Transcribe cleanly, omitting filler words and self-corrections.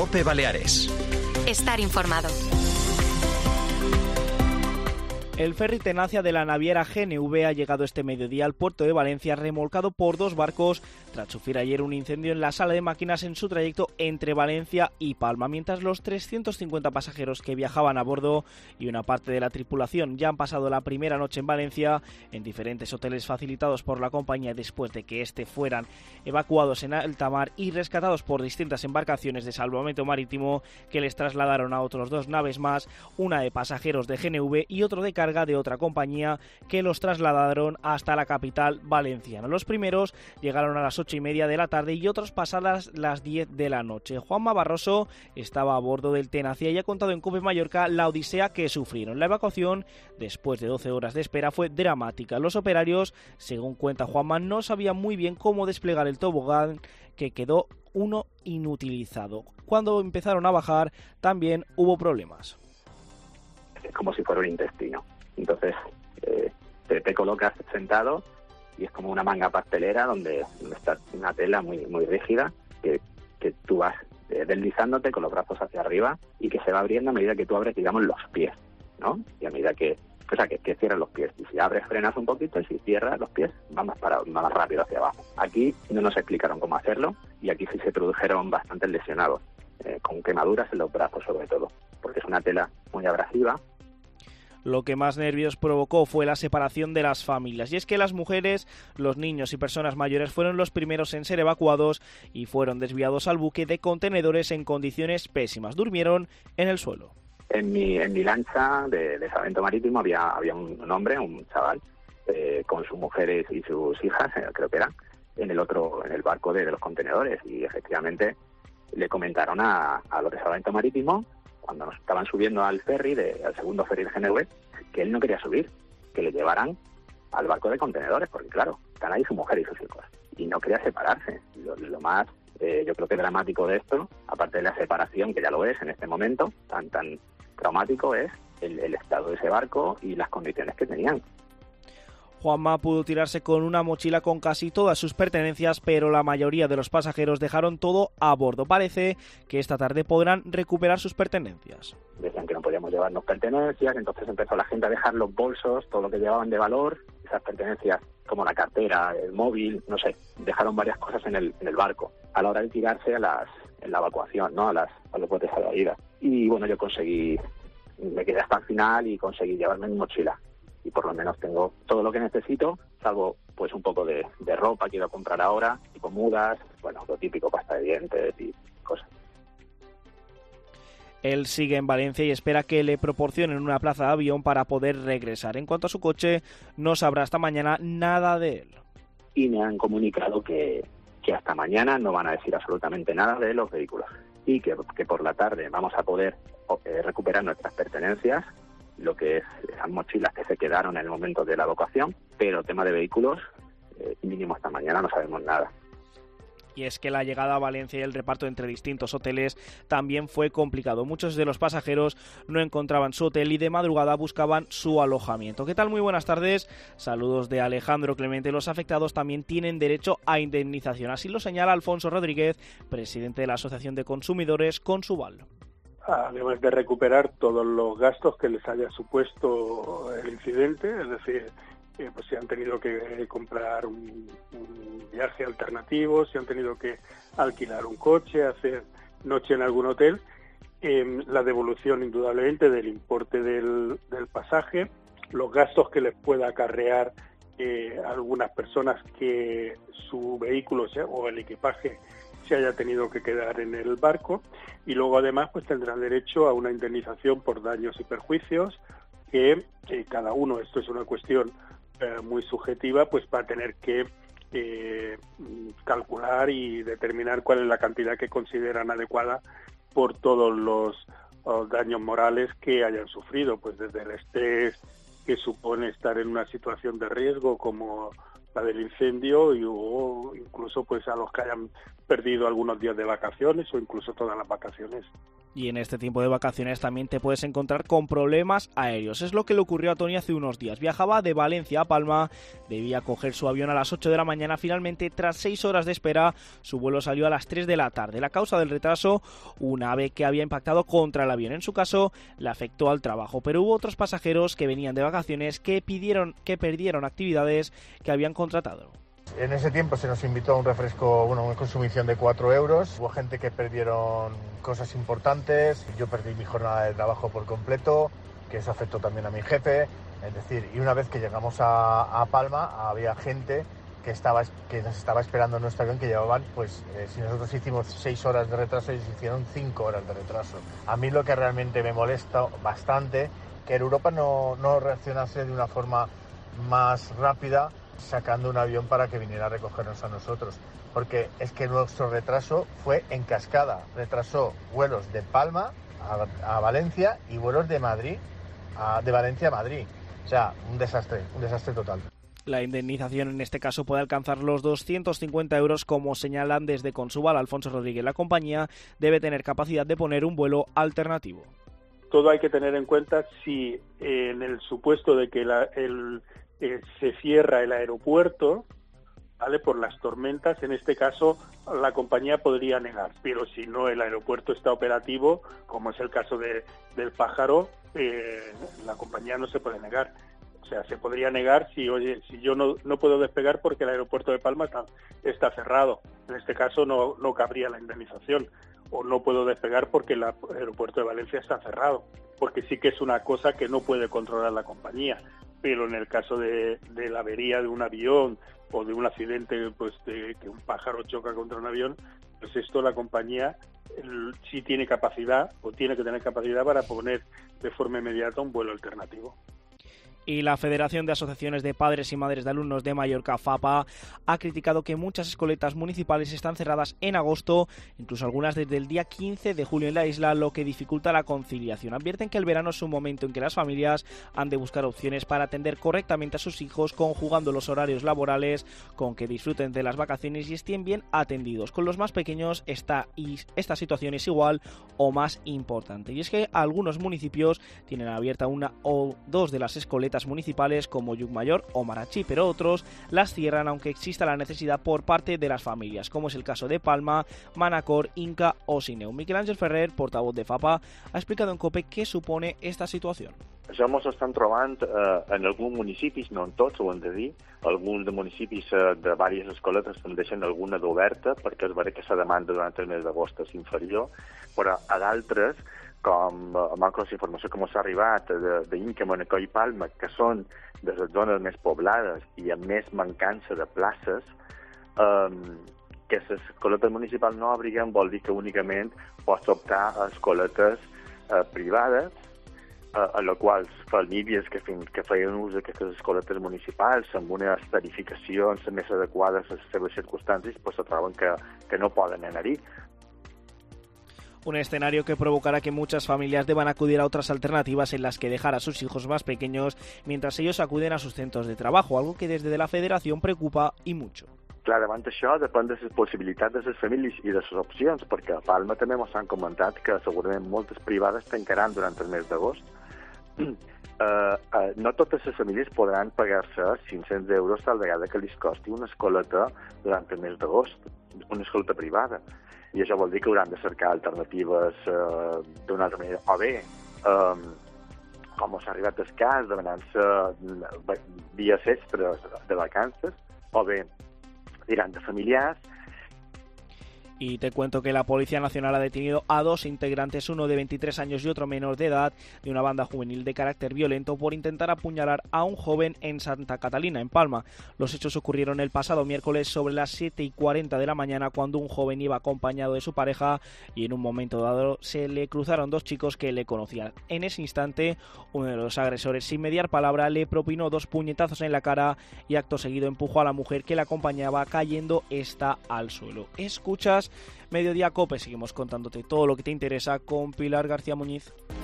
COPE Baleares. Estar informado. El ferry Tenacia de la naviera GNV ha llegado este mediodía al puerto de Valencia remolcado por 2 barcos tras sufrir ayer un incendio en la sala de máquinas en su trayecto entre Valencia y Palma, mientras los 350 pasajeros que viajaban a bordo y una parte de la tripulación ya han pasado la primera noche en Valencia en diferentes hoteles facilitados por la compañía después de que fueran evacuados en alta mar y rescatados por distintas embarcaciones de salvamento marítimo que les trasladaron a otros 2 naves más, una de pasajeros de GNV y otro de carga de otra compañía que los trasladaron hasta la capital valenciana. Los primeros llegaron a las 8:30 de la tarde y otros pasadas las 10 de la noche. Juanma Barroso estaba a bordo del Tenacia y ha contado en COPE Mallorca la odisea que sufrieron. La evacuación, después de 12 horas de espera, fue dramática. Los operarios, según cuenta Juanma, no sabían muy bien cómo desplegar el tobogán, que quedó uno inutilizado. Cuando empezaron a bajar, también hubo problemas. Es como si fuera un intestino. Entonces te colocas sentado y es como una manga pastelera donde está una tela muy rígida que tú vas deslizándote con los brazos hacia arriba y que se va abriendo a medida que tú abres, digamos, los pies, ¿no? Y a medida que cierras los pies. Y si abres, frenas un poquito, y si cierras los pies, va más rápido hacia abajo. Aquí no nos explicaron cómo hacerlo y aquí sí se produjeron bastantes lesionados, con quemaduras en los brazos sobre todo, porque es una tela muy abrasiva. Lo que más nervios provocó fue la separación de las familias. Y es que las mujeres, los niños y personas mayores fueron los primeros en ser evacuados y fueron desviados al buque de contenedores en condiciones pésimas. Durmieron en el suelo. En mi lancha de salvamento marítimo había un hombre, un chaval, con sus mujeres y sus hijas, creo que eran, en el barco de los contenedores. Y efectivamente le comentaron a los de salvamento marítimo, cuando nos estaban subiendo al ferry, al segundo ferry de GNV, que él no quería subir, que le llevaran al barco de contenedores, porque claro, están ahí su mujer y sus hijos, y no quería separarse. Lo más, yo creo que dramático de esto, aparte de la separación, que ya lo es en este momento, tan traumático, es el estado de ese barco y las condiciones que tenían. Juanma pudo tirarse con una mochila con casi todas sus pertenencias, pero la mayoría de los pasajeros dejaron todo a bordo. Parece que esta tarde podrán recuperar sus pertenencias. Decían que no podíamos llevarnos pertenencias, entonces empezó la gente a dejar los bolsos, todo lo que llevaban de valor, esas pertenencias como la cartera, el móvil, no sé, dejaron varias cosas en el barco a la hora de tirarse en la evacuación, ¿no? a los botes a la ida. Y bueno, yo me quedé hasta el final y conseguí llevarme mi mochila. Y por lo menos tengo todo lo que necesito, salvo pues un poco de ropa que iba a comprar ahora, tipo mudas, bueno, lo típico, pasta de dientes y cosas. Él sigue en Valencia y espera que le proporcionen una plaza de avión para poder regresar. En cuanto a su coche, no sabrá hasta mañana nada de él. Y me han comunicado que hasta mañana no van a decir absolutamente nada de los vehículos. Y que por la tarde vamos a poder recuperar nuestras pertenencias, lo que es esas mochilas que se quedaron en el momento de la evacuación, pero tema de vehículos, mínimo hasta mañana no sabemos nada. Y es que la llegada a Valencia y el reparto entre distintos hoteles también fue complicado. Muchos de los pasajeros no encontraban su hotel y de madrugada buscaban su alojamiento. ¿Qué tal? Muy buenas tardes. Saludos de Alejandro Clemente. Los afectados también tienen derecho a indemnización. Así lo señala Alfonso Rodríguez, presidente de la Asociación de Consumidores Consuval. Además de recuperar todos los gastos que les haya supuesto el incidente, es decir, pues si han tenido que comprar un viaje alternativo, si han tenido que alquilar un coche, hacer noche en algún hotel, la devolución indudablemente del importe del pasaje, los gastos que les pueda acarrear a algunas personas que su vehículo o el equipaje se haya tenido que quedar en el barco, y luego además pues tendrán derecho a una indemnización por daños y perjuicios que cada uno, esto es una cuestión muy subjetiva, pues va a tener que calcular y determinar cuál es la cantidad que consideran adecuada por todos los daños morales que hayan sufrido, pues desde el estrés que supone estar en una situación de riesgo como del incendio, y hubo incluso pues a los que hayan perdido algunos días de vacaciones o incluso todas las vacaciones. Y en este tiempo de vacaciones también te puedes encontrar con problemas aéreos. Es lo que le ocurrió a Tony hace unos días. Viajaba de Valencia a Palma, debía coger su avión a las 8 de la mañana. Finalmente, tras 6 horas de espera, su vuelo salió a las 3 de la tarde. La causa del retraso, una ave que había impactado contra el avión. En su caso, le afectó al trabajo. Pero hubo otros pasajeros que venían de vacaciones que perdieron actividades que habían contratado. En ese tiempo se nos invitó a un refresco, una consumición de 4 euros. Hubo gente que perdieron cosas importantes. Yo perdí mi jornada de trabajo por completo, que eso afectó también a mi jefe. Es decir, y una vez que llegamos a Palma, había gente que nos estaba esperando en nuestro avión, que llevaban, pues, si nosotros hicimos 6 horas de retraso, ellos hicieron 5 horas de retraso. A mí lo que realmente me molesta bastante, que Europa no reaccionase de una forma más rápida, sacando un avión para que viniera a recogernos a nosotros, porque es que nuestro retraso fue en cascada. Retrasó vuelos de Palma a Valencia y vuelos de Valencia a Madrid. O sea, un desastre total. La indemnización en este caso puede alcanzar los 250 euros, como señalan desde Consuval. Alfonso Rodríguez. La compañía debe tener capacidad de poner un vuelo alternativo. Todo hay que tener en cuenta si en el supuesto de que se cierra el aeropuerto, ¿vale?, por las tormentas, en este caso la compañía podría negar, pero si no el aeropuerto está operativo, como es el caso del Pájaro, la compañía no se puede negar. O sea, se podría negar si yo no puedo despegar porque el aeropuerto de Palma está cerrado. En este caso no cabría la indemnización. O no puedo despegar porque el aeropuerto de Valencia está cerrado, porque sí que es una cosa que no puede controlar la compañía. Pero en el caso de la avería de un avión o de un accidente, pues de que un pájaro choca contra un avión, pues esto la compañía sí tiene capacidad o tiene que tener capacidad para poner de forma inmediata un vuelo alternativo. Y la Federación de Asociaciones de Padres y Madres de Alumnos de Mallorca, FAPA, ha criticado que muchas escoletas municipales están cerradas en agosto, incluso algunas desde el día 15 de julio en la isla, lo que dificulta la conciliación. Advierten que el verano es un momento en que las familias han de buscar opciones para atender correctamente a sus hijos, conjugando los horarios laborales con que disfruten de las vacaciones y estén bien atendidos. Con los más pequeños esta situación es igual o más importante. Y es que algunos municipios tienen abierta una o dos de las escoletas municipales como Llucmajor o Marachí, pero otros las cierran aunque exista la necesidad por parte de las familias, como es el caso de Palma, Manacor, Inca o Sineu. Miquel Àngel Ferrer, portavoz de FAPA, ha explicado en COPE qué supone esta situació. Això ens estan trobant en alguns municipis, no en tots, ho hem de dir. Alguns de municipis de diverses escoletes en deixen alguna d'oberta perquè es veurà que la demanda durant el mes d'agost és inferior, però a d'altres, com manca la informació que ens ha arribat d'Inca, Manacor i Palma, que són de les zones més poblades i amb més mancança de places, que les escoletes municipals no obriguen vol dir que únicament pots optar a escoletes privades, a les quals famílies que feien ús d'aquestes escoletes municipals amb unes tarificacions més adequades a les seves circumstàncies, pues se troben que no poden anar-hi. Un escenario que provocará que muchas familias deban acudir a otras alternativas en las que dejar a sus hijos más pequeños mientras ellos acuden a sus centros de trabajo, algo que desde la Federación preocupa y mucho. Clar, davant això depèn de les possibilitats de les famílies i de les opcions, perquè a Palma també ens han comentat que segurament moltes privades tancaran durant el mes d'agost. No totes les famílies podran pagar-se 500 euros tal vegada que li costi una escoleta durant el mes d'agost, una escoleta privada. I això vol dir que hauran de cercar alternatives d'una altra manera. O bé, com s'ha arribat el cas, demanant-se dies extres de vacances, o bé diran de familiars. Y te cuento que la Policía Nacional ha detenido a 2 integrantes, uno de 23 años y otro menor de edad, de una banda juvenil de carácter violento por intentar apuñalar a un joven en Santa Catalina, en Palma. Los hechos ocurrieron el pasado miércoles sobre las 7:40 de la mañana, cuando un joven iba acompañado de su pareja y en un momento dado se le cruzaron 2 chicos que le conocían. En ese instante, uno de los agresores, sin mediar palabra, le propinó 2 puñetazos en la cara y acto seguido empujó a la mujer que la acompañaba, cayendo esta al suelo. Escuchas Mediodía Cope, seguimos contándote todo lo que te interesa con Pilar García Muñiz.